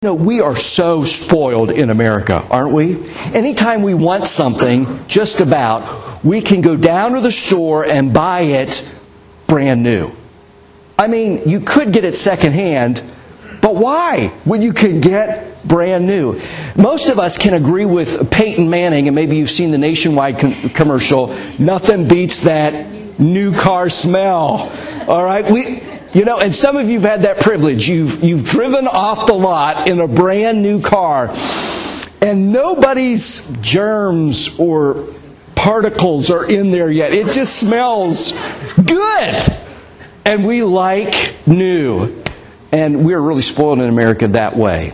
No, we are so spoiled in America, aren't we? Anytime we want something, just about, we can go down to the store and buy it brand new. I mean, you could get it secondhand, but why when you can get brand new? Most of us can agree with Peyton Manning, and maybe you've seen the Nationwide commercial, nothing beats that new car smell. All right? And some of you have had that privilege. You've driven off the lot in a brand new car, and nobody's germs or particles are in there yet. It just smells good. And we like new. And we're really spoiled in America that way.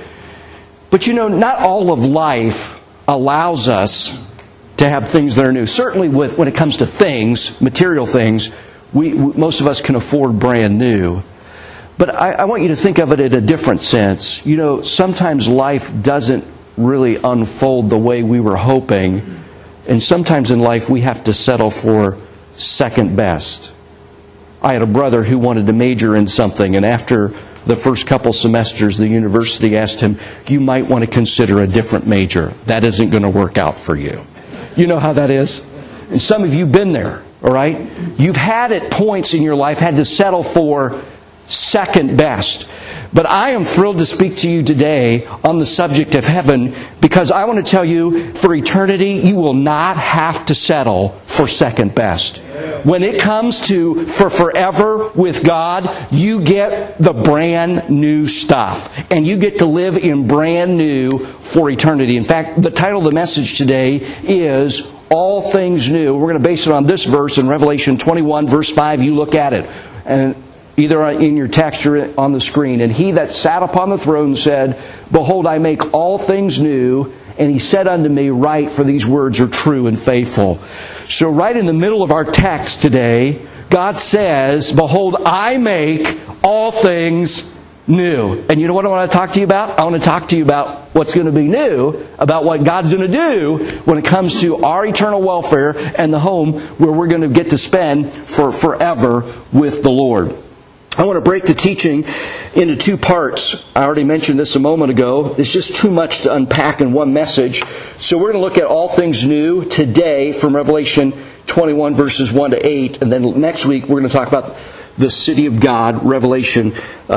But not all of life allows us to have things that are new. Certainly when it comes to things, material things, most of us can afford brand new. But I want you to think of it in a different sense. Sometimes life doesn't really unfold the way we were hoping. And sometimes in life we have to settle for second best. I had a brother who wanted to major in something, and after the first couple semesters, the university asked him, you might want to consider a different major. That isn't going to work out for you. You know how that is? And some of you have been there. All right? You've had at points in your life had to settle for second best. But I am thrilled to speak to you today on the subject of heaven, because I want to tell you, for eternity, you will not have to settle for second best. When it comes to for forever with God, you get the brand new stuff. And you get to live in brand new for eternity. In fact, the title of the message today is All Things New. We're going to base it on this verse in Revelation 21, verse 5. You look at it, and either in your text or on the screen. And he that sat upon the throne said, Behold, I make all things new. And he said unto me, Write, for these words are true and faithful. So right in the middle of our text today, God says, Behold, I make all things new. And you know what I want to talk to you about? I want to talk to you about what's going to be new, about what God's going to do when it comes to our eternal welfare and the home where we're going to get to spend for forever with the Lord. I want to break the teaching into two parts. I already mentioned this a moment ago. It's just too much to unpack in one message. So we're going to look at all things new today from Revelation 21 verses 1 to 8. And then next week we're going to talk about the city of God, Revelation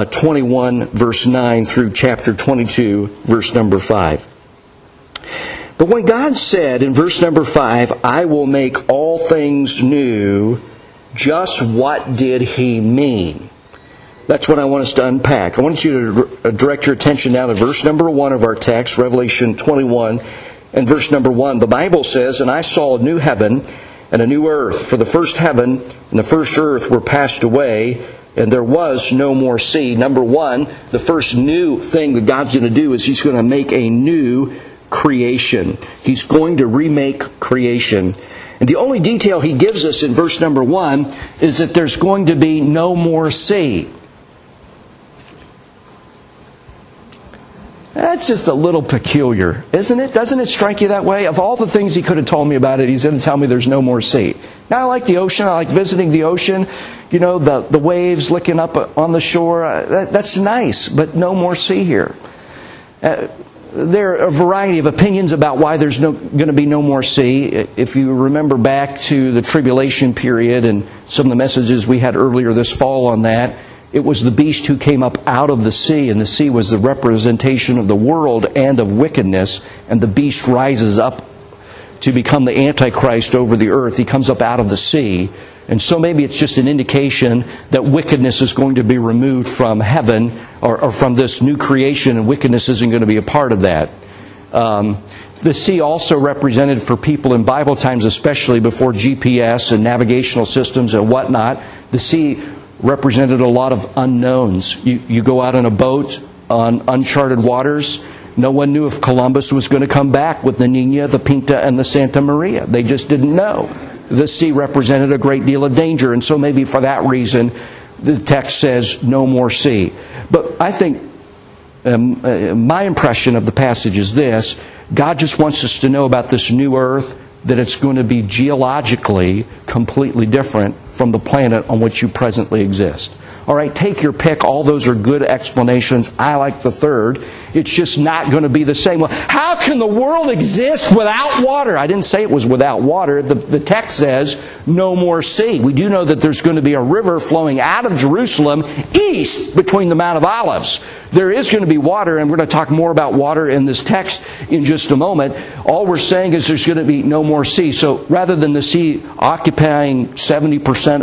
21 verse 9 through chapter 22 verse number 5. But when God said in verse number 5, I will make all things new, just what did He mean? That's what I want us to unpack. I want you to direct your attention now to verse number 1 of our text, Revelation 21 and verse number 1. The Bible says, And I saw a new heaven and a new earth, for the first heaven and the first earth were passed away, and there was no more sea. Number 1, the first new thing that God's going to do is He's going to make a new creation. He's going to remake creation. And the only detail He gives us in verse number 1 is that there's going to be no more sea. That's just a little peculiar, isn't it? Doesn't it strike you that way? Of all the things He could have told me about it, He's going to tell me there's no more sea. Now, I like the ocean. I like visiting the ocean. The waves licking up on the shore. That's nice, but no more sea here. There are a variety of opinions about why there's going to be no more sea. If you remember back to the tribulation period and some of the messages we had earlier this fall on that, it was the beast who came up out of the sea, and the sea was the representation of the world and of wickedness, and the beast rises up to become the Antichrist over the earth. He comes up out of the sea. And so maybe it's just an indication that wickedness is going to be removed from heaven or from this new creation, and wickedness isn't going to be a part of that. The sea also represented for people in Bible times, especially before GPS and navigational systems and whatnot, the sea represented a lot of unknowns. You go out on a boat on uncharted waters. No one knew if Columbus was going to come back with the Nina, the Pinta, and the Santa Maria. They just didn't know. The sea represented a great deal of danger, and so maybe for that reason the text says no more sea. But I think my impression of the passage is this: God just wants us to know about this new earth, that it's going to be geologically completely different from the planet on which you presently exist. All right, take your pick. All those are good explanations. I like the third. It's just not going to be the same. Well, how can the world exist without water? I didn't say it was without water. The text says no more sea. We do know that there's going to be a river flowing out of Jerusalem east between the Mount of Olives. There is going to be water, and we're going to talk more about water in this text in just a moment. All we're saying is there's going to be no more sea. So rather than the sea occupying 70%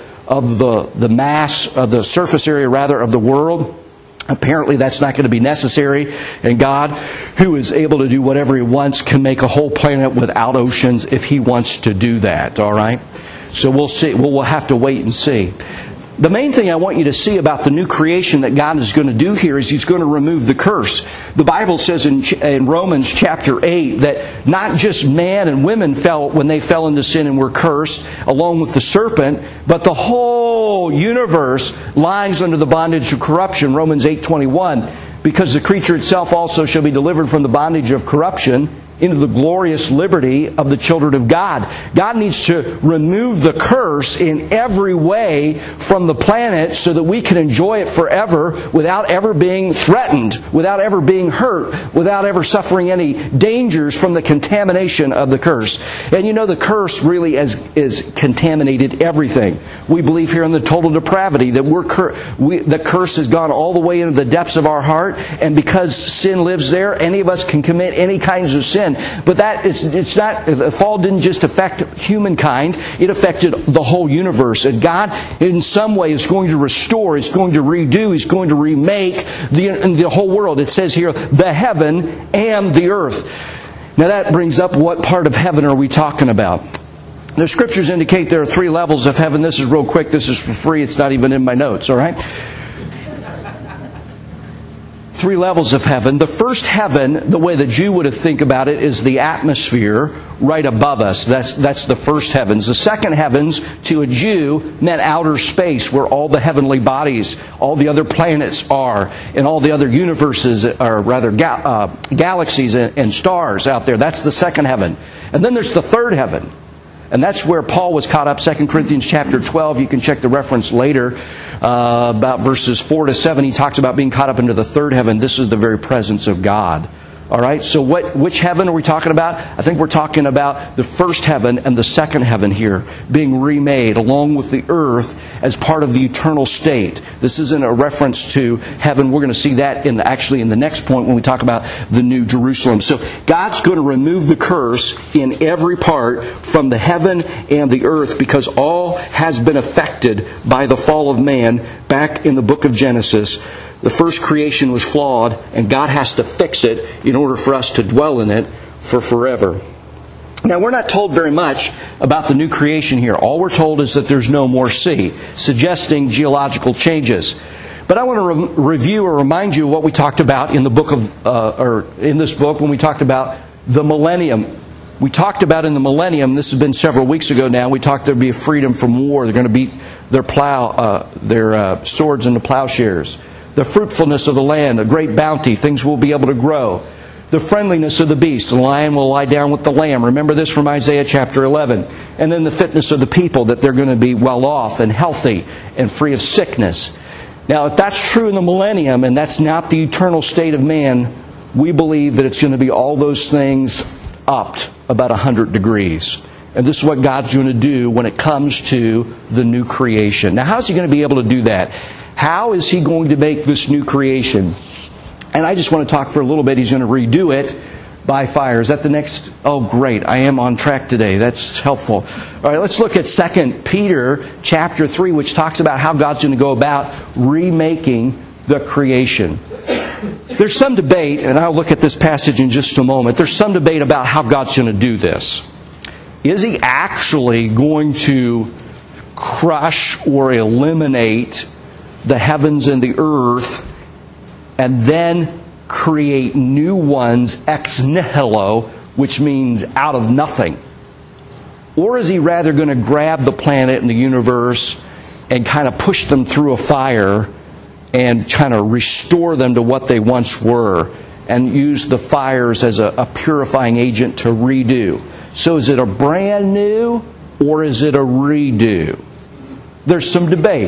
of the mass, of the surface area rather, of the world, apparently that's not going to be necessary. And God, who is able to do whatever He wants, can make a whole planet without oceans if He wants to do that. All right? So we'll see. We'll have to wait and see. The main thing I want you to see about the new creation that God is going to do here is He's going to remove the curse. The Bible says in Romans chapter 8 that not just man and women fell when they fell into sin and were cursed, along with the serpent, but the whole universe lies under the bondage of corruption. Romans 8:21, because the creature itself also shall be delivered from the bondage of corruption into the glorious liberty of the children of God. God needs to remove the curse in every way from the planet so that we can enjoy it forever without ever being threatened, without ever being hurt, without ever suffering any dangers from the contamination of the curse. And you know, the curse really is contaminated everything. We believe here in the total depravity that the curse has gone all the way into the depths of our heart, and because sin lives there, any of us can commit any kinds of sin. But it's not. The fall didn't just affect humankind; it affected the whole universe. And God, in some way, is going to restore. He's going to redo. He's going to remake the whole world. It says here, the heaven and the earth. Now that brings up, what part of heaven are we talking about? The Scriptures indicate there are 3 levels of heaven. This is real quick. This is for free. It's not even in my notes. All right. 3 levels of heaven. The first heaven, the way the Jew would think about it, is the atmosphere right above us. That's the first heavens. The second heavens, to a Jew, meant outer space, where all the heavenly bodies, all the other planets are, and all the other universes, or rather galaxies and stars out there. That's the second heaven. And then there's the third heaven. And that's where Paul was caught up. 2 Corinthians chapter 12. You can check the reference later. About verses 4 to 7, he talks about being caught up into the third heaven. This is the very presence of God. All right, so which heaven are we talking about? I think we're talking about the first heaven and the second heaven here being remade along with the earth as part of the eternal state. This isn't a reference to heaven. We're going to see that actually in the next point when we talk about the New Jerusalem. So God's going to remove the curse in every part from the heaven and the earth, because all has been affected by the fall of man back in the book of Genesis. The first creation was flawed, and God has to fix it in order for us to dwell in it for forever. Now, we're not told very much about the new creation here. All we're told is that there's no more sea, suggesting geological changes. But I want to review or remind you of what we talked about in the book in this book when we talked about the millennium. We talked about in the millennium, this has been several weeks ago now, we talked there'd be a freedom from war. They're going to beat their swords into plowshares. The fruitfulness of the land, a great bounty, things will be able to grow. The friendliness of the beast, the lion will lie down with the lamb. Remember this from Isaiah chapter 11. And then the fitness of the people, that they're going to be well off and healthy and free of sickness. Now, if that's true in the millennium, and that's not the eternal state of man, we believe that it's going to be all those things upped about 100 degrees. And this is what God's going to do when it comes to the new creation. Now, how's He going to be able to do that? How is He going to make this new creation? And I just want to talk for a little bit. He's going to redo it by fire. Is that the next? Oh, great. I am on track today. That's helpful. All right, let's look at 2 Peter chapter 3, which talks about how God's going to go about remaking the creation. There's some debate, and I'll look at this passage in just a moment. There's some debate about how God's going to do this. Is He actually going to crush or eliminate the heavens and the earth and then create new ones ex nihilo, which means out of nothing? Or is He rather going to grab the planet and the universe and kind of push them through a fire and kind of restore them to what they once were and use the fires as a purifying agent to redo? So is it a brand new or is it a redo? There's some debate.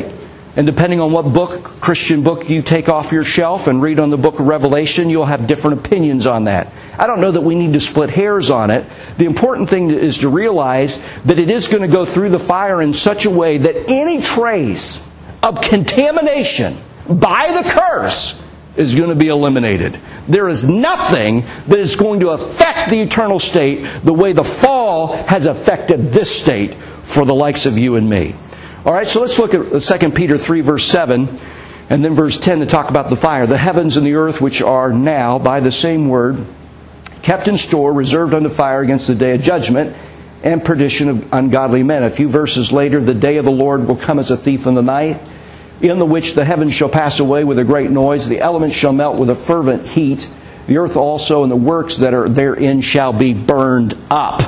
And depending on what Christian book you take off your shelf and read on the book of Revelation, you'll have different opinions on that. I don't know that we need to split hairs on it. The important thing is to realize that it is going to go through the fire in such a way that any trace of contamination by the curse is going to be eliminated. There is nothing that is going to affect the eternal state the way the fall has affected this state for the likes of you and me. All right, so let's look at 2 Peter 3, verse 7, and then verse 10 to talk about the fire. The heavens and the earth, which are now, by the same word, kept in store, reserved unto fire against the day of judgment and perdition of ungodly men. A few verses later, the day of the Lord will come as a thief in the night, in the which the heavens shall pass away with a great noise, the elements shall melt with a fervent heat, the earth also and the works that are therein shall be burned up.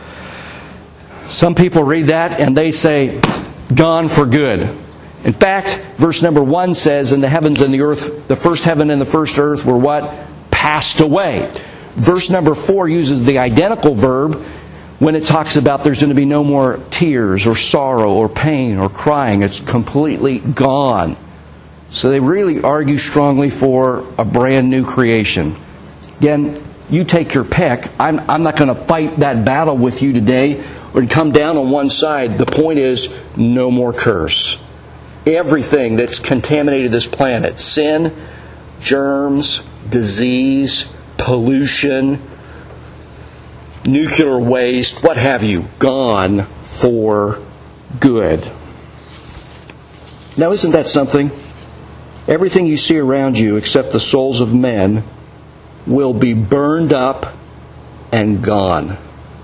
Some people read that and they say, gone for good. In fact, verse number 1 says, and the heavens and the earth, the first heaven and the first earth were what? Passed away. Verse number 4 uses the identical verb when it talks about there's going to be no more tears or sorrow or pain or crying. It's completely gone. So they really argue strongly for a brand new creation. Again, you take your pick. I'm not going to fight that battle with you today or come down on one side. The point is, no more curse. Everything that's contaminated this planet, sin, germs, disease, pollution, nuclear waste, what have you, gone for good. Now, isn't that something? Everything you see around you, except the souls of men, will be burned up and gone.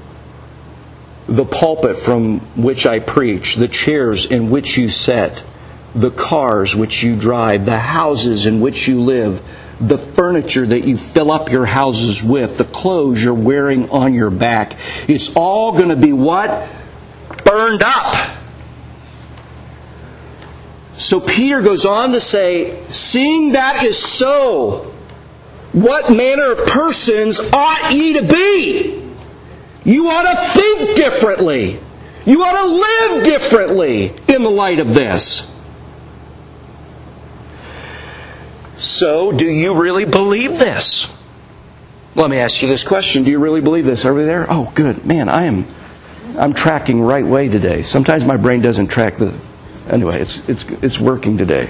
The pulpit from which I preach, the chairs in which you sit, the cars which you drive, the houses in which you live, the furniture that you fill up your houses with, the clothes you're wearing on your back, it's all going to be what? Burned up. So Peter goes on to say, seeing that is so, what manner of persons ought ye to be? You ought to think differently. You ought to live differently in the light of this. So, do you really believe this? Let me ask you this question. Do you really believe this? Are we there? Oh, good. Man, I'm tracking right way today. Sometimes my brain doesn't track the... Anyway, it's working today.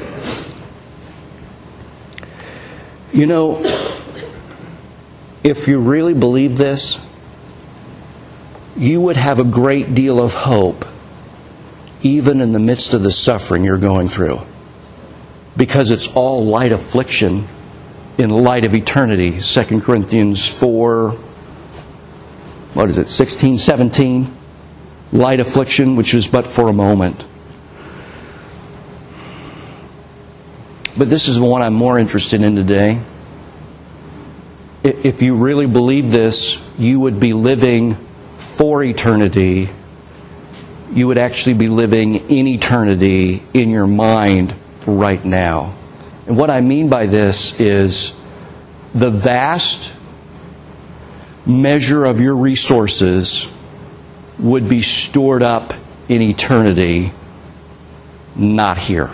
You know, if you really believe this, you would have a great deal of hope even in the midst of the suffering you're going through. Because it's all light affliction in light of eternity. 2 Corinthians 4, 16, 17. Light affliction, which is but for a moment. But this is the one I'm more interested in today. If you really believe this, you would be living for eternity. You would actually be living in eternity in your mind right now. And what I mean by this is the vast measure of your resources would be stored up in eternity, not here.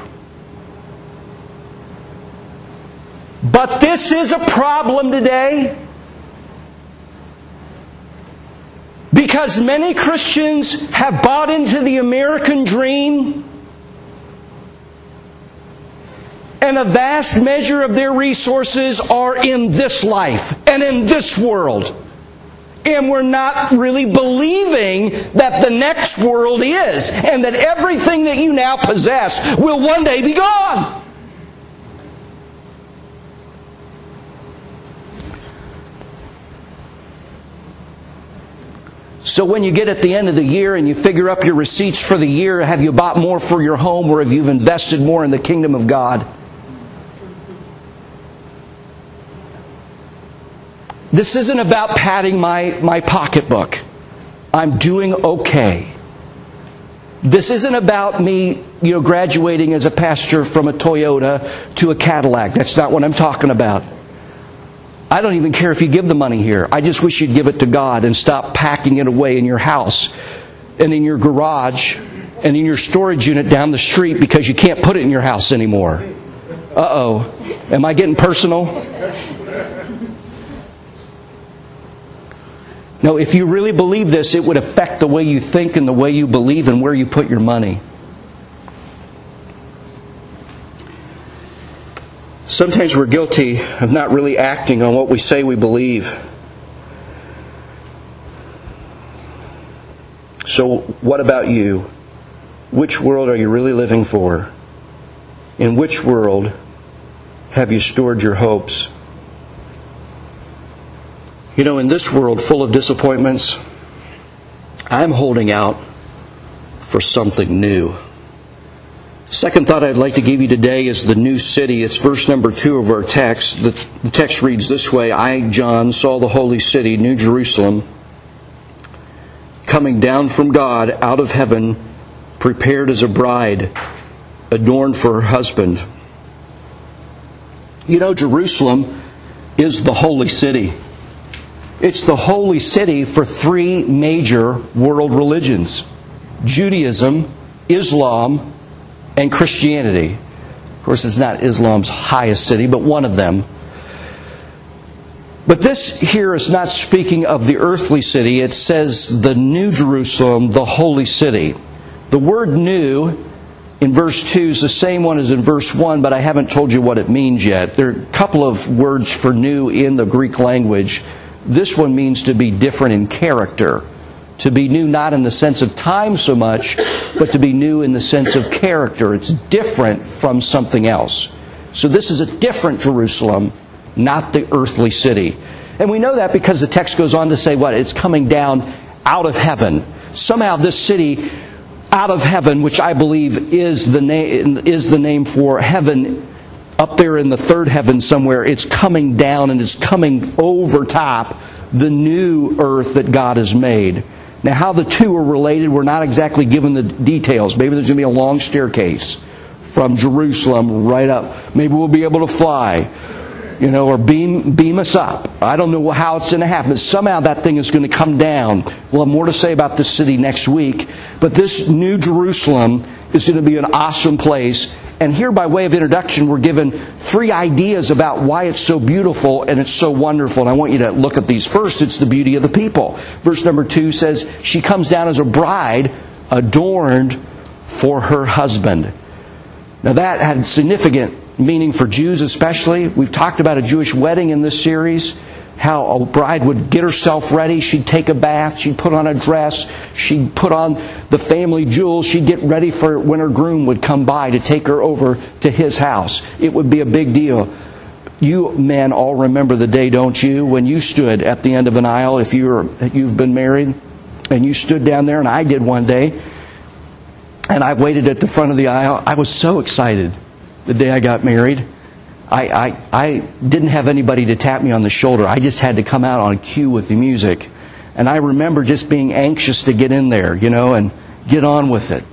But this is a problem today, because many Christians have bought into the American dream, and a vast measure of their resources are in this life and in this world. And we're not really believing that the next world is, and that everything that you now possess will one day be gone. So when you get at the end of the year and you figure up your receipts for the year, have you bought more for your home, or have you invested more in the kingdom of God? This isn't about padding my pocketbook. I'm doing okay. This isn't about me, graduating as a pastor from a Toyota to a Cadillac. That's not what I'm talking about. I don't even care if you give the money here. I just wish you'd give it to God and stop packing it away in your house and in your garage and in your storage unit down the street because you can't put it in your house anymore. Uh-oh. Am I getting personal? No, if you really believe this, it would affect the way you think and the way you believe and where you put your money. Sometimes we're guilty of not really acting on what we say we believe. So what about you? Which world are you really living for? In which world have you stored your hopes? You know, in this world full of disappointments, I'm holding out for something new. Second thought I'd like to give you today is the new city. It's verse number 2 of our text. The text reads this way: I, John, saw the holy city, New Jerusalem, coming down from God out of heaven, prepared as a bride, adorned for her husband. You know, Jerusalem is the holy city. It's the holy city for 3 major world religions: Judaism, Islam, and Christianity. Of course, it's not Islam's highest city, but one of them. But this here is not speaking of the earthly city. It says the New Jerusalem, the holy city. The word new in verse 2 is the same one as in verse 1, but I haven't told you what it means yet. There are a couple of words for new in the Greek language. This one means to be different in character. To be new not in the sense of time so much, but to be new in the sense of character. It's different from something else. So this is a different Jerusalem, not the earthly city. And we know that because the text goes on to say what? It's coming down out of heaven. Somehow this city out of heaven, which I believe is the name for heaven, up there in the third heaven somewhere, it's coming down and it's coming over top the new earth that God has made. Now, how the two are related, we're not exactly given the details. Maybe there's going to be a long staircase from Jerusalem right up. Maybe we'll be able to fly, or beam us up. I don't know how it's going to happen. But somehow that thing is going to come down. We'll have more to say about this city next week. But this New Jerusalem is going to be an awesome place. And here, by way of introduction, we're given 3 ideas about why it's so beautiful and it's so wonderful. And I want you to look at these. First, it's the beauty of the people. Verse number 2 says, she comes down as a bride adorned for her husband. Now that had significant meaning for Jews especially. We've talked about a Jewish wedding in this series. How a bride would get herself ready. She'd take a bath. She'd put on a dress. She'd put on the family jewels. She'd get ready for when her groom would come by to take her over to his house. It would be a big deal. You men all remember the day, don't you, when you stood at the end of an aisle, if you've been married, and you stood down there, and I did one day, and I waited at the front of the aisle. I was so excited the day I got married. I didn't have anybody to tap me on the shoulder. I just had to come out on cue with the music. And I remember just being anxious to get in there, and get on with it.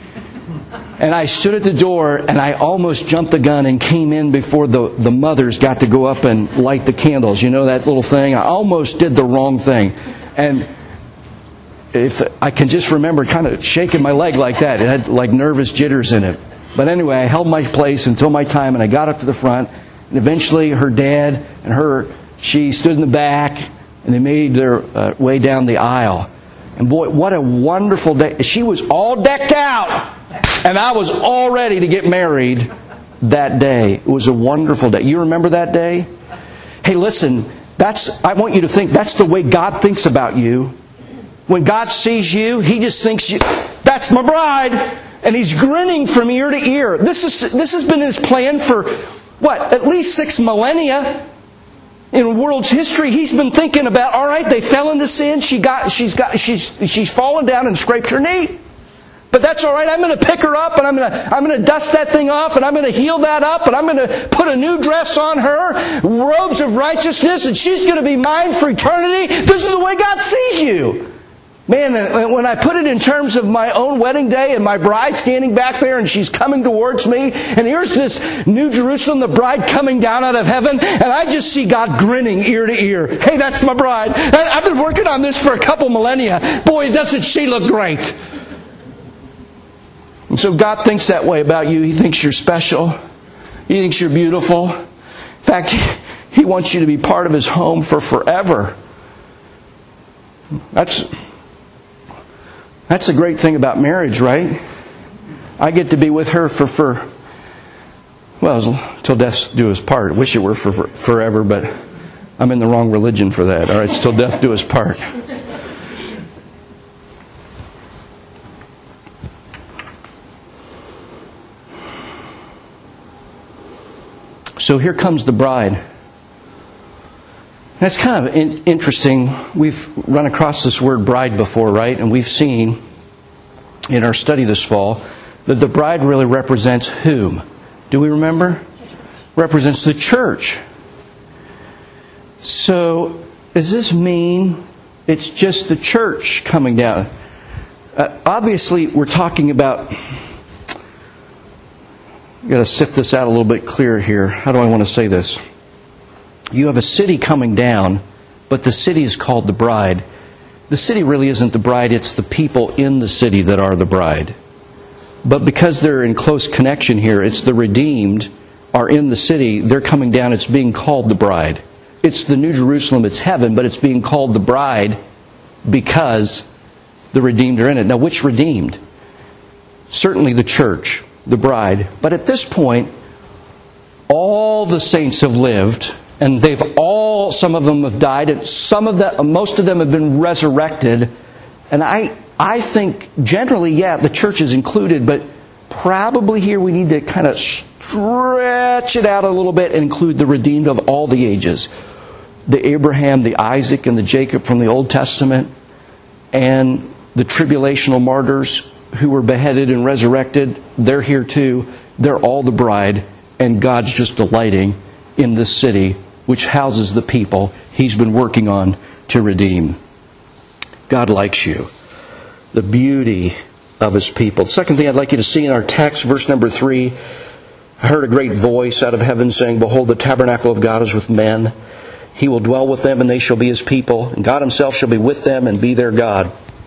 And I stood at the door, and I almost jumped the gun and came in before the mothers got to go up and light the candles. You know that little thing? I almost did the wrong thing. And if I can just remember kind of shaking my leg like that. It had like nervous jitters in it. But anyway, I held my place until my time, and I got up to the front. And eventually her dad and she stood in the back, and they made their way down the aisle. And boy, what a wonderful day. She was all decked out, and I was all ready to get married that day. It was a wonderful day. You remember that day? Hey, listen, I want you to think that's the way God thinks about you. When God sees you, He just thinks, that's my bride. And He's grinning from ear to ear. This has been His plan for, at least 6 millennia. In world's history, He's been thinking about, all right, they fell into sin. She's fallen down and scraped her knee. But that's all right. I'm going to pick her up, and I'm going to dust that thing off, and I'm going to heal that up, and I'm going to put a new dress on her, robes of righteousness, and she's going to be mine for eternity. This is the way God sees you. Man, when I put it in terms of my own wedding day and my bride standing back there and she's coming towards me, and here's this New Jerusalem, the bride coming down out of heaven, and I just see God grinning ear to ear. Hey, that's my bride. I've been working on this for a couple millennia. Boy, doesn't she look great. so God thinks that way about you. He thinks you're special. He thinks you're beautiful. In fact, He wants you to be part of His home for forever. That's the great thing about marriage, right? I get to be with her till death do us part. I wish it were for forever, but I'm in the wrong religion for that. All right, it's till death do us part. So here comes the bride. That's kind of interesting. We've run across this word bride before, right? And we've seen in our study this fall that the bride really represents whom? Do we remember? Represents the church. So, does this mean it's just the church coming down? Obviously, we're talking about... I've got to sift this out a little bit clearer here. How do I want to say this? You have a city coming down, but the city is called the bride. The city really isn't the bride, it's the people in the city that are the bride. But because they're in close connection here, it's the redeemed are in the city, they're coming down, it's being called the bride. It's the New Jerusalem, it's heaven, but it's being called the bride because the redeemed are in it. Now, which redeemed? Certainly the church, the bride. But at this point, all the saints have lived, and some of them have died, and most of them have been resurrected. And I think generally, the church is included, but probably here we need to kind of stretch it out a little bit and include the redeemed of all the ages. The Abraham, the Isaac, and the Jacob from the Old Testament, and the tribulational martyrs who were beheaded and resurrected, they're here too. They're all the bride, and God's just delighting in this city, which houses the people He's been working on to redeem. God likes you. The beauty of His people. The second thing I'd like you to see in our text, verse number 3, I heard a great voice out of heaven saying, "Behold, the tabernacle of God is with men. He will dwell with them, and they shall be His people. And God Himself shall be with them and be their God."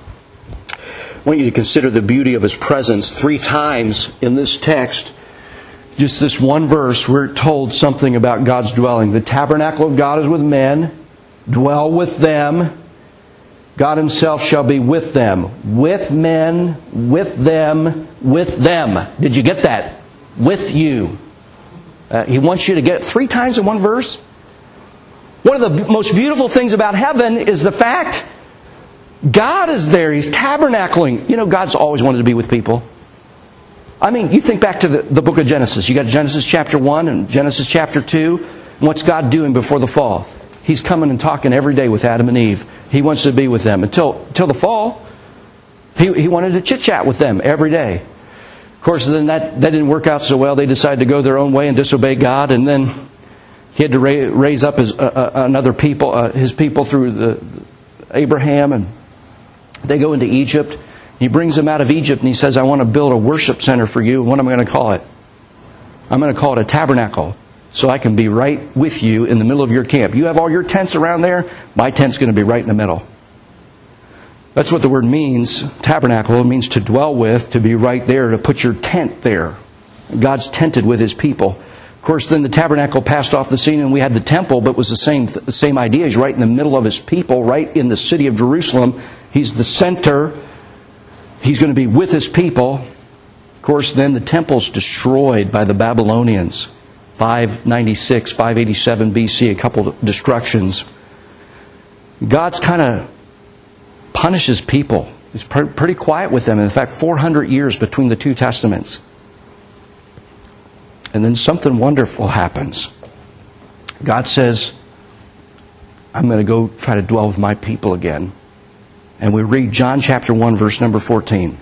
I want you to consider the beauty of His presence. 3 times in this text, just this one verse, we're told something about God's dwelling. The tabernacle of God is with men. Dwell with them. God Himself shall be with them. With men, with them, with them. Did you get that? With you. He wants you to get it 3 times in one verse. One of the most beautiful things about heaven is the fact God is there. He's tabernacling. You know, God's always wanted to be with people. I mean, you think back to the book of Genesis. You got Genesis chapter 1 and Genesis chapter 2. And what's God doing before the fall? He's coming and talking every day with Adam and Eve. He wants to be with them. Until the fall, he wanted to chit-chat with them every day. Of course, then that didn't work out so well. They decided to go their own way and disobey God. And then He had to raise up His people through Abraham. And they go into Egypt. He brings them out of Egypt and He says, "I want to build a worship center for you. And what am I going to call it? I'm going to call it a tabernacle, so I can be right with you in the middle of your camp. You have all your tents around there. My tent's going to be right in the middle." That's what the word means, tabernacle. It means to dwell with, to be right there, to put your tent there. God's tented with His people. Of course, then the tabernacle passed off the scene and we had the temple, but it was the same idea. He's right in the middle of His people, right in the city of Jerusalem. He's the center. He's going to be with His people. Of course, then the temple's destroyed by the Babylonians. 596, 587 BC, a couple of destructions. God's kind of punishes people. He's pretty quiet with them. In fact, 400 years between the 2 testaments. And then something wonderful happens. God says, "I'm going to go try to dwell with my people again." And we read John chapter 1, verse number 14.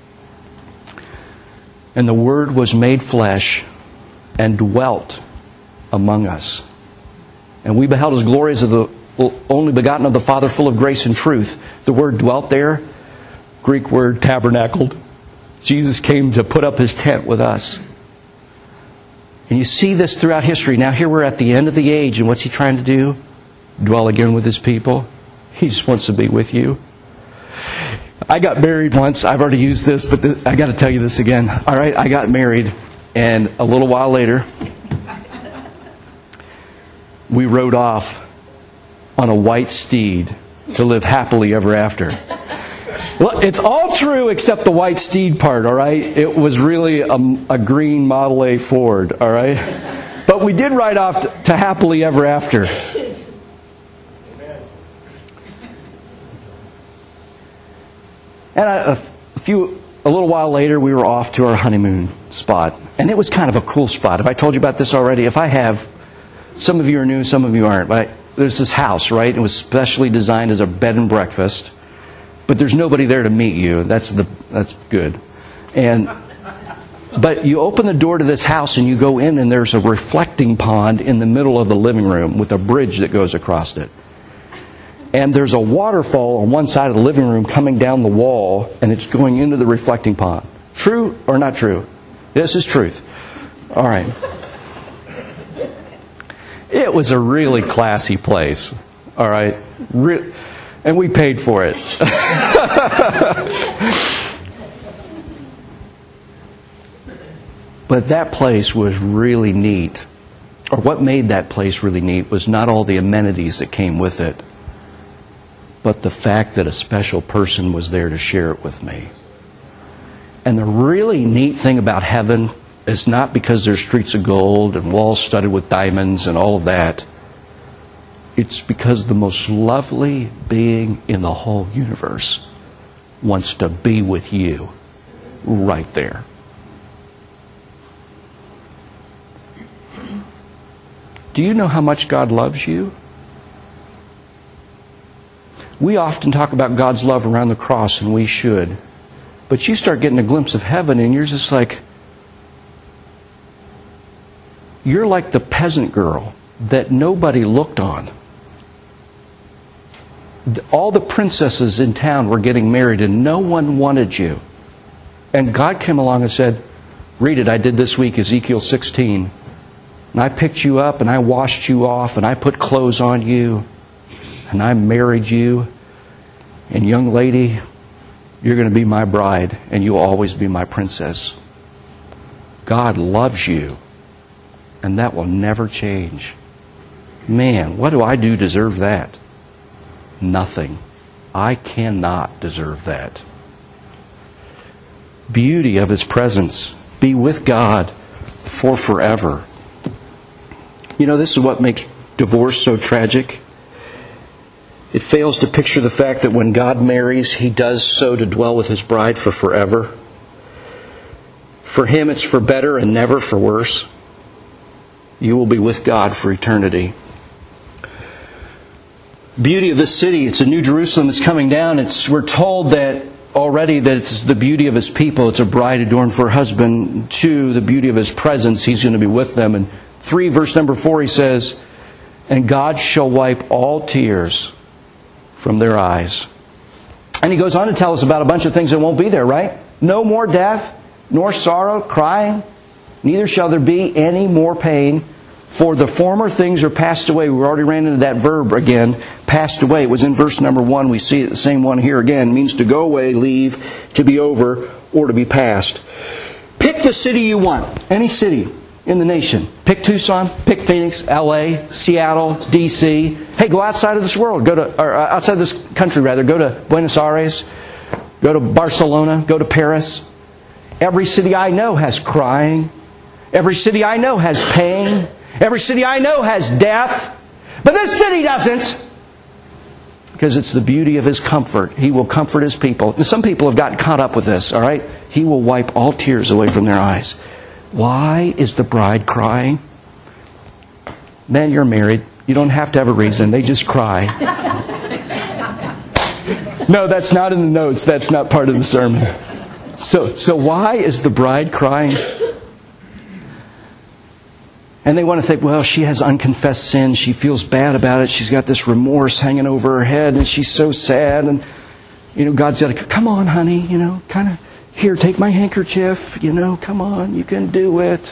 "And the Word was made flesh and dwelt among us. And we beheld His glory as of the only begotten of the Father, full of grace and truth." The word dwelt there, Greek word tabernacled. Jesus came to put up His tent with us. And you see this throughout history. Now here we're at the end of the age, and what's He trying to do? Dwell again with His people. He just wants to be with you. I got married once. I've already used this, but I got to tell you this again. All right, I got married, and a little while later, we rode off on a white steed to live happily ever after. Well, it's all true except the white steed part, all right? It was really a green Model A Ford, all right? But we did ride off to happily ever after. And a little while later, we were off to our honeymoon spot. And it was kind of a cool spot. Have I told you about this already? If I have, some of you are new, some of you aren't. But there's this house, right? It was specially designed as a bed and breakfast. But there's nobody there to meet you. That's good. But you open the door to this house and you go in, and there's a reflecting pond in the middle of the living room with a bridge that goes across it. And there's a waterfall on one side of the living room coming down the wall, and it's going into the reflecting pond. True or not true? This is truth. All right. It was a really classy place. All right. And we paid for it. But that place was really neat. Or what made that place really neat was not all the amenities that came with it, but the fact that a special person was there to share it with me. And the really neat thing about heaven is not because there's streets of gold and walls studded with diamonds and all of that. It's because the most lovely being in the whole universe wants to be with you right there. Do you know how much God loves you? We often talk about God's love around the cross, and we should. But you start getting a glimpse of heaven, and you're just like, you're like the peasant girl that nobody looked on. All the princesses in town were getting married, and no one wanted you. And God came along and said, read it, I did this week, Ezekiel 16. And I picked you up, and I washed you off, and I put clothes on you. And I married you, and young lady, you're going to be my bride, and you'll always be my princess. God loves you, and that will never change. Man, what do I do to deserve that? Nothing. I cannot deserve that. Beauty of His presence. Be with God for forever. You know, this is what makes divorce so tragic. It fails to picture the fact that when God marries, He does so to dwell with His bride for forever. For Him, it's for better and never for worse. You will be with God for eternity. Beauty of this city, it's a new Jerusalem that's coming down. We're told that already that it's the beauty of His people. It's a bride adorned for her husband. 2, the beauty of His presence. He's going to be with them. And 3, verse number 4, He says, and God shall wipe all tears from their eyes. And He goes on to tell us about a bunch of things that won't be there, right? No more death, nor sorrow, crying, neither shall there be any more pain, for the former things are passed away. We already ran into that verb again, passed away. It was in verse number 1. We see it, the same one here again. It means to go away, leave, to be over, or to be past. Pick the city you want. Any city in the nation. Pick Tucson, pick Phoenix, LA, Seattle, DC. Hey, go outside of this world. Outside of this country, rather. Go to Buenos Aires. Go to Barcelona. Go to Paris. Every city I know has crying. Every city I know has pain. Every city I know has death. But this city doesn't. Because it's the beauty of His comfort. He will comfort His people. And some people have gotten caught up with this, all right? He will wipe all tears away from their eyes. Why is the bride crying? Man, you're married. You don't have to have a reason. They just cry. No, that's not in the notes. That's not part of the sermon. So why is the bride crying? And they want to think, well, she has unconfessed sin. She feels bad about it. She's got this remorse hanging over her head, and she's so sad. And, God's got to, come on, honey, kind of, here, take my handkerchief, come on, you can do it.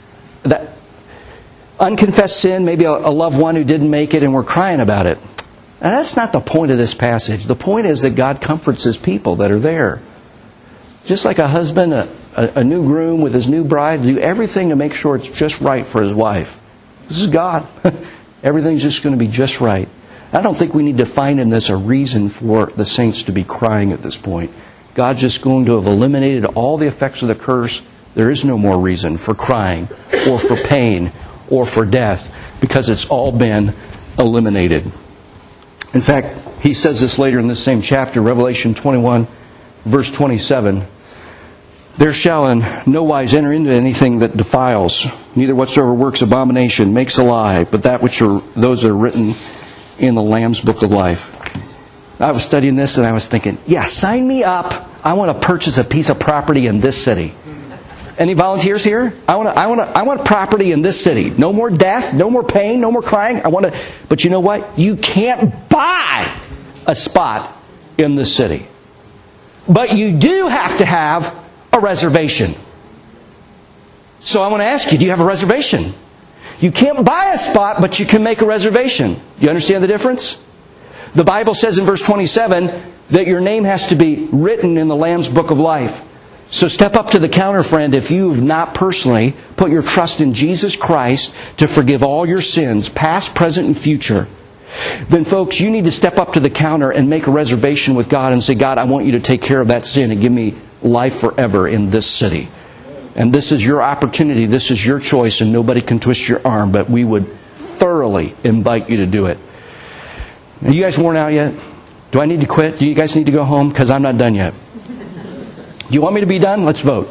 That unconfessed sin, maybe a loved one who didn't make it, and we're crying about it. And that's not the point of this passage. The point is that God comforts His people that are there. Just like a husband, a new groom with his new bride, do everything to make sure it's just right for his wife. This is God. Everything's just going to be just right. I don't think we need to find in this a reason for the saints to be crying at this point. God's just going to have eliminated all the effects of the curse. There is no more reason for crying or for pain or for death because it's all been eliminated. In fact, he says this later in this same chapter, Revelation 21, verse 27. There shall in no wise enter into anything that defiles, neither whatsoever works abomination, makes a lie, but that which are those that are written in the Lamb's book of life. I was studying this and I was thinking, yeah, sign me up. I want to purchase a piece of property in this city. Any volunteers here? I want property in this city. No more death, no more pain, no more crying. But you know what? You can't buy a spot in this city. But you do have to have a reservation. So I want to ask you, do you have a reservation? You can't buy a spot, but you can make a reservation. Do you understand the difference? The Bible says in verse 27 that your name has to be written in the Lamb's book of life. So step up to the counter, friend, if you have not personally put your trust in Jesus Christ to forgive all your sins, past, present, and future. Then folks, you need to step up to the counter and make a reservation with God and say, God, I want you to take care of that sin and give me life forever in this city. And this is your opportunity, this is your choice, and nobody can twist your arm, but we would thoroughly invite you to do it. Are you guys worn out yet? Do I need to quit? Do you guys need to go home? Because I'm not done yet. Do you want me to be done? Let's vote.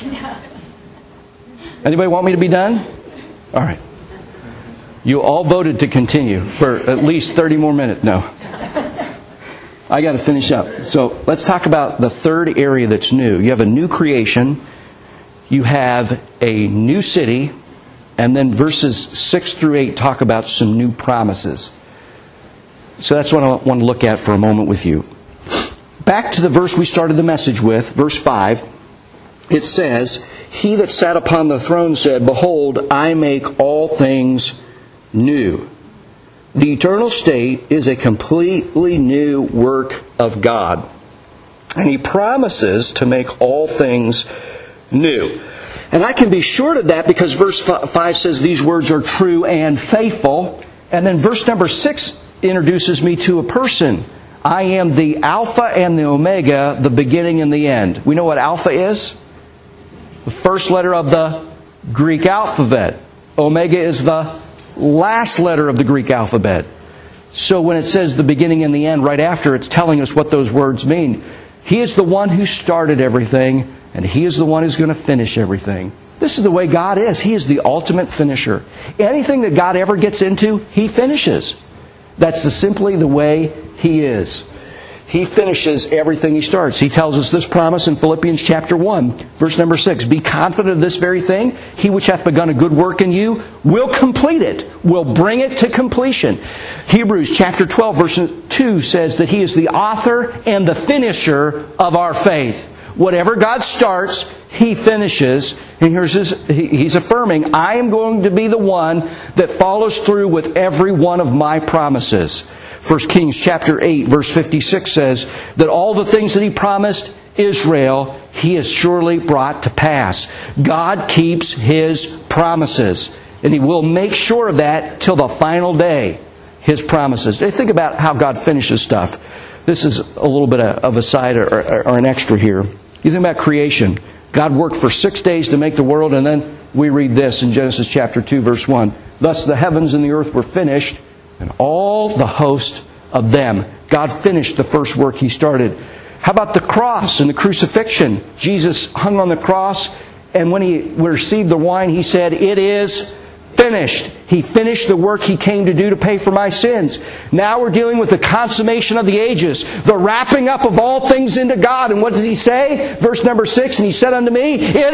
Anybody want me to be done? All right. You all voted to continue for at least 30 more minutes. No. I got to finish up. So let's talk about the third area that's new. You have a new creation. You have a new city. And then verses 6 through 8 talk about some new promises. So that's what I want to look at for a moment with you. Back to the verse we started the message with, verse 5. It says, He that sat upon the throne said, Behold, I make all things new. The eternal state is a completely new work of God. And He promises to make all things new. And I can be sure of that because verse 5 says these words are true and faithful. And then verse number 6 introduces me to a person. I am the Alpha and the Omega, the beginning and the end. We know what Alpha is? The first letter of the Greek alphabet. Omega is the last letter of the Greek alphabet. So when it says the beginning and the end right after, it's telling us what those words mean. He is the one who started everything, and He is the one who's going to finish everything. This is the way God is. He is the ultimate finisher. Anything that God ever gets into, He finishes. That's simply the way He is. He finishes everything He starts. He tells us this promise in Philippians chapter 1, verse number 6. Be confident of this very thing. He which hath begun a good work in you will complete it, will bring it to completion. Hebrews chapter 12, verse 2 says that He is the author and the finisher of our faith. Whatever God starts, He finishes. And He's affirming, I am going to be the one that follows through with every one of my promises. 1 Kings chapter 8, verse 56 says that all the things that He promised Israel, He has surely brought to pass. God keeps His promises. And He will make sure of that till the final day. His promises. Think about how God finishes stuff. This is a little bit of a side or an extra here. You think about creation. God worked for 6 days to make the world, and then we read this in Genesis chapter 2, verse 1. Thus the heavens and the earth were finished, and all the host of them. God finished the first work He started. How about the cross and the crucifixion? Jesus hung on the cross, and when He received the wine, He said, It is finished. He finished the work He came to do to pay for my sins. Now we're dealing with the consummation of the ages, the wrapping up of all things into God. And what does He say? Verse number 6, And He said unto me, It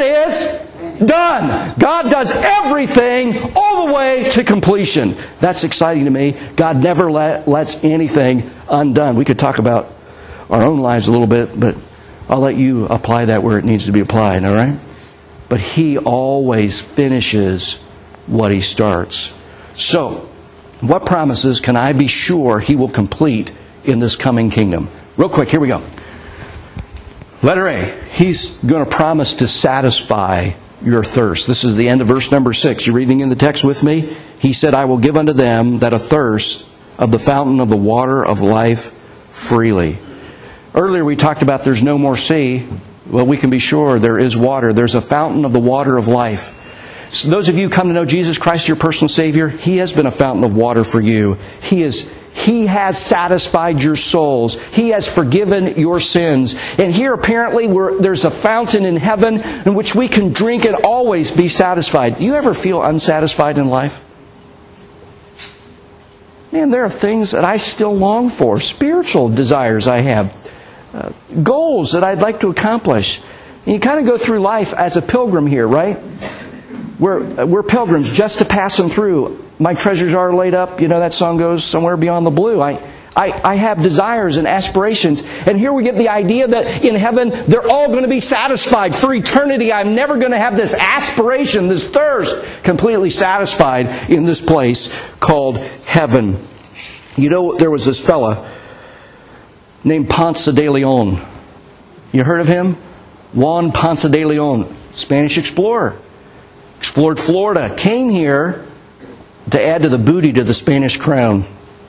is done. God does everything all the way to completion. That's exciting to me. God never lets anything undone. We could talk about our own lives a little bit, but I'll let you apply that where it needs to be applied, all right? But He always finishes what He starts. So, What promises can I be sure He will complete in this coming kingdom? Real quick, here we go. Letter A. He's going to promise to satisfy your thirst. This is the end of verse number 6. You're reading in the text with me? He said, I will give unto them that are thirst of the fountain of the water of life freely. Earlier we talked about there's no more sea. Well, we can be sure there is water. There's a fountain of the water of life. So those of you who come to know Jesus Christ, your personal Savior, He has been a fountain of water for you. He has satisfied your souls. He has forgiven your sins. And here apparently there's a fountain in heaven in which we can drink and always be satisfied. Do you ever feel unsatisfied in life? Man, there are things that I still long for. Spiritual desires I have. Goals that I'd like to accomplish. And you kind of go through life as a pilgrim here, right? We're pilgrims just to pass them through. My treasures are laid up. You know that song goes, somewhere beyond the blue. I have desires and aspirations. And here we get the idea that in heaven, they're all going to be satisfied. For eternity, I'm never going to have this aspiration, this thirst, completely satisfied in this place called heaven. You know, there was this fella named Ponce de Leon. You heard of him? Juan Ponce de Leon, Spanish explorer. Explored Florida, came here to add to the booty to the Spanish crown.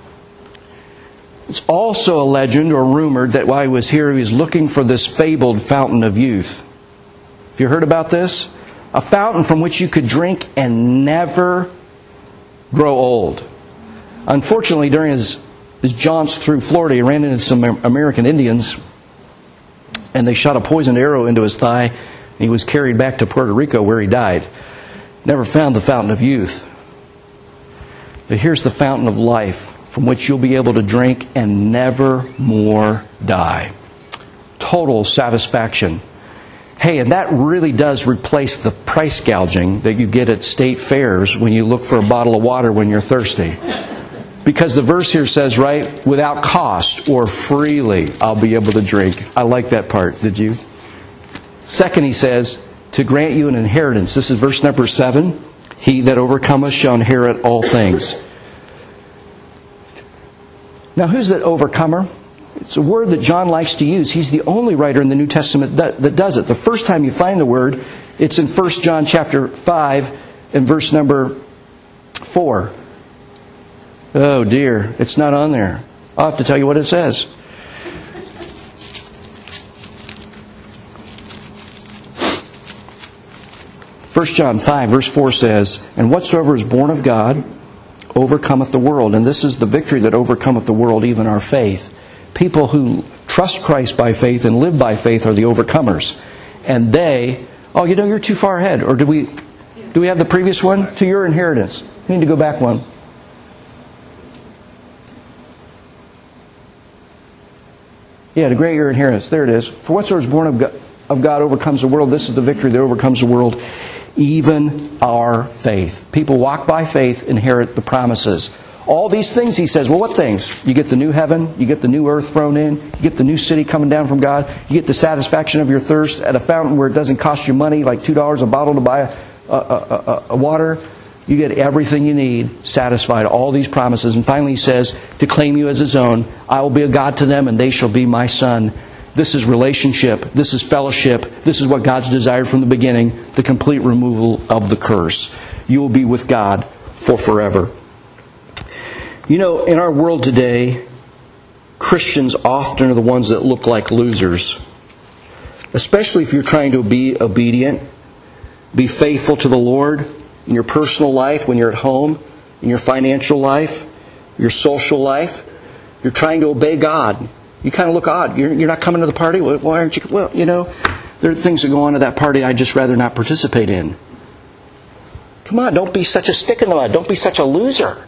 It's also a legend or rumored that while he was here, he was looking for this fabled fountain of youth. Have you heard about this? A fountain from which you could drink and never grow old. Unfortunately, during his jaunts through Florida, he ran into some American Indians, and they shot a poisoned arrow into his thigh, and he was carried back to Puerto Rico where he died. Never found the fountain of youth. But here's the fountain of life from which you'll be able to drink and never more die. Total satisfaction. Hey, and that really does replace the price gouging that you get at state fairs when you look for a bottle of water when you're thirsty. Because the verse here says, right, without cost or freely I'll be able to drink. I like that part, did you? Second, he says, to grant you an inheritance. This is verse number 7. He that overcometh shall inherit all things. Now, who's that overcomer? It's a word that John likes to use. He's the only writer in the New Testament that does it. The first time you find the word, it's in 1 John chapter 5 and verse number 4. Oh dear, it's not on there. I'll have to tell you what it says. First John 5 verse 4 says, and whatsoever is born of God overcometh the world. And this is the victory that overcometh the world, even our faith. People who trust Christ by faith and live by faith are the overcomers. And they, oh, you know, you're too far ahead. Or do we have the previous one? To your inheritance. We need to go back one. Yeah, to grant your inheritance. There it is. For whatsoever is born of God overcomes the world. This is the victory that overcomes the world, even our faith. People walk by faith, inherit the promises. All these things, he says. Well, what things? You get the new heaven. You get the new earth thrown in. You get the new city coming down from God. You get the satisfaction of your thirst at a fountain where it doesn't cost you money, like $2 a bottle to buy a water. You get everything you need satisfied, all these promises. And finally he says, to claim you as His own, I will be a God to them and they shall be my son. This is relationship. This is fellowship. This is what God's desired from the beginning, the complete removal of the curse. You will be with God for forever. You know, in our world today, Christians often are the ones that look like losers. Especially if you're trying to be obedient, be faithful to the Lord in your personal life, when you're at home, in your financial life, your social life. You're trying to obey God. You kind of look odd. You're not coming to the party? Why aren't you? Well, you know, there are things that go on at that party I'd just rather not participate in. Come on, don't be such a stick in the mud. Don't be such a loser.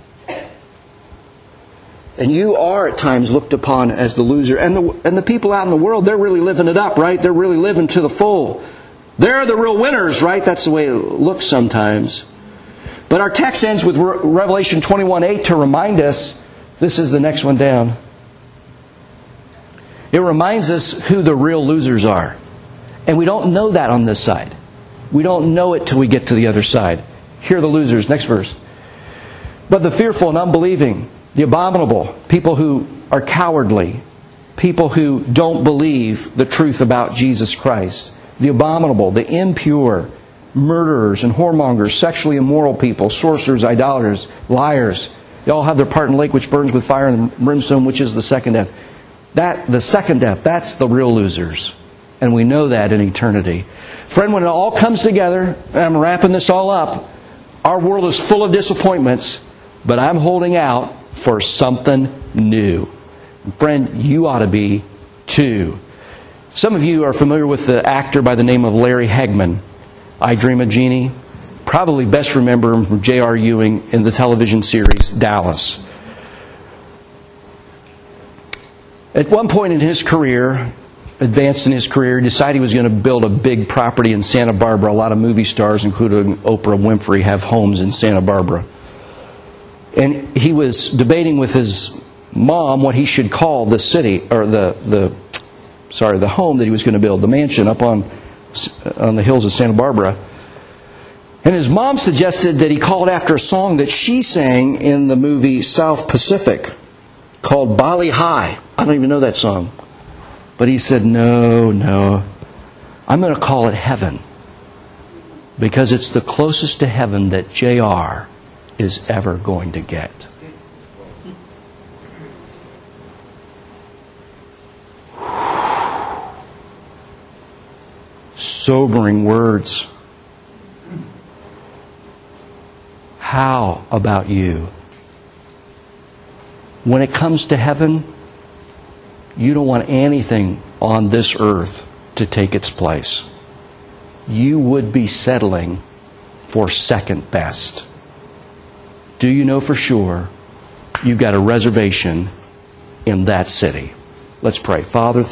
And you are at times looked upon as the loser. And the people out in the world, they're really living it up, right? They're really living to the full. They're the real winners, right? That's the way it looks sometimes. But our text ends with Revelation 21:8 to remind us, this is the next one down. It reminds us who the real losers are. And we don't know that on this side. We don't know it till we get to the other side. Here are the losers. Next verse. But the fearful and unbelieving, the abominable, people who are cowardly, people who don't believe the truth about Jesus Christ, the abominable, the impure, murderers and whoremongers, sexually immoral people, sorcerers, idolaters, liars, they all have their part in the lake which burns with fire and brimstone, which is the second death. The second death, that's the real losers. And we know that in eternity. Friend, when it all comes together, and I'm wrapping this all up, our world is full of disappointments, but I'm holding out for something new. Friend, you ought to be too. Some of you are familiar with the actor by the name of Larry Hagman. I Dream of Jeannie. Probably best remember him from J.R. Ewing in the television series Dallas. At one point in his career, advanced in his career, he decided he was going to build a big property in Santa Barbara. A lot of movie stars, including Oprah Winfrey, have homes in Santa Barbara. And he was debating with his mom what he should call the city, or the home that he was going to build, the mansion up on the hills of Santa Barbara. And his mom suggested that he call it after a song that she sang in the movie South Pacific called Bali High. I don't even know that song. But he said, no, I'm going to call it Heaven, because it's the closest to heaven that JR is ever going to get. Sobering words. How about you? When it comes to heaven, you don't want anything on this earth to take its place. You would be settling for second best. Do you know for sure you've got a reservation in that city? Let's pray. Father,